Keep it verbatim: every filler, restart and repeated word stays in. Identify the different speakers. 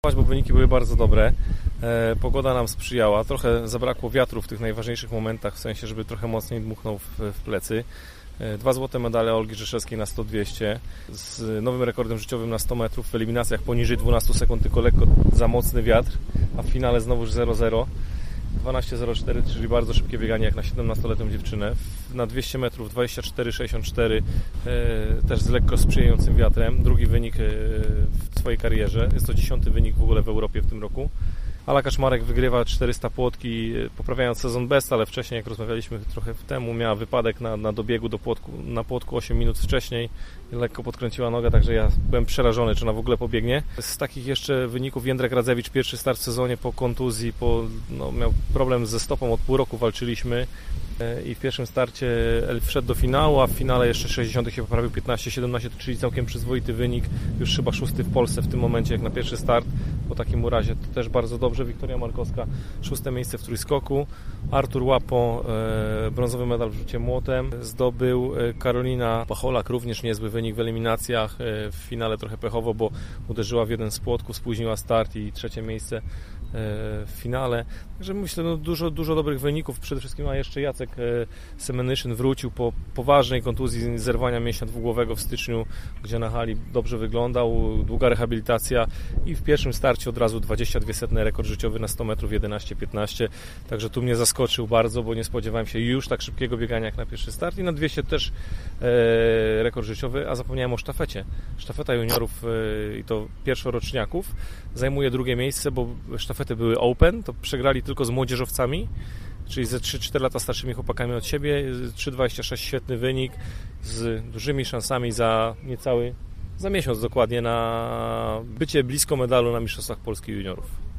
Speaker 1: Bo wyniki były bardzo dobre, e, pogoda nam sprzyjała, trochę zabrakło wiatru w tych najważniejszych momentach, w sensie, żeby trochę mocniej dmuchnął w, w plecy. E, dwa złote medale Olgi Rzeszewskiej na sto dwieście z nowym rekordem życiowym na sto metrów, w eliminacjach poniżej dwanaście sekund, tylko lekko za mocny wiatr, a w finale znowuż zero zero. dwanaście zero cztery, czyli bardzo szybkie bieganie jak na siedemnastoletnią dziewczynę. Na dwieście metrów dwadzieścia cztery sześćdziesiąt cztery, e, też z lekko sprzyjającym wiatrem. Drugi wynik e, w swojej karierze. Jest to dziesiąty wynik w ogóle w Europie w tym roku. Ala Kaczmarek wygrywa czterysta płotki, poprawiając sezon best, ale wcześniej, jak rozmawialiśmy trochę temu, miała wypadek na, na dobiegu do płotku, na płotku osiem minut wcześniej. Lekko podkręciła nogę, także ja byłem przerażony, czy ona w ogóle pobiegnie. Z takich jeszcze wyników Jędrek Radzewicz, pierwszy start w sezonie po kontuzji, po, no, miał problem ze stopą, od pół roku walczyliśmy i w pierwszym starcie wszedł do finału, a w finale jeszcze sześćdziesiąt się poprawił piętnaście siedemnaście, czyli całkiem przyzwoity wynik, już chyba szósty w Polsce w tym momencie jak na pierwszy start, po takim urazie to też bardzo dobrze. Wiktoria Markowska szóste miejsce w trójskoku, Artur Łapo e, brązowy medal w rzucie młotem zdobył, e, Karolina Pacholak również niezły wynik w eliminacjach, e, w finale trochę pechowo, bo uderzyła w jeden z płotków, spóźniła start i trzecie miejsce e, w finale, także myślę, no dużo, dużo dobrych wyników, przede wszystkim a jeszcze Jacek e, Semanyszyn wrócił po poważnej kontuzji zerwania mięśnia dwugłowego w styczniu, gdzie na hali dobrze wyglądał, długa rehabilitacja i w pierwszym starcie od razu dwadzieścia dwie setne rekord życiowy na sto metrów jedenaście piętnaście, także tu mnie zaskoczył bardzo, bo nie spodziewałem się już tak szybkiego biegania jak na pierwszy start i na dwieście też e, rekord życiowy, a zapomniałem o sztafecie. Sztafeta juniorów e, i to pierwszoroczniaków zajmuje drugie miejsce, bo sztafety były open, to przegrali tylko z młodzieżowcami, czyli ze trzy cztery lata starszymi chłopakami od siebie, trzy dwadzieścia sześć świetny wynik, z dużymi szansami za niecały, za miesiąc dokładnie na bycie blisko medalu na Mistrzostwach Polski juniorów.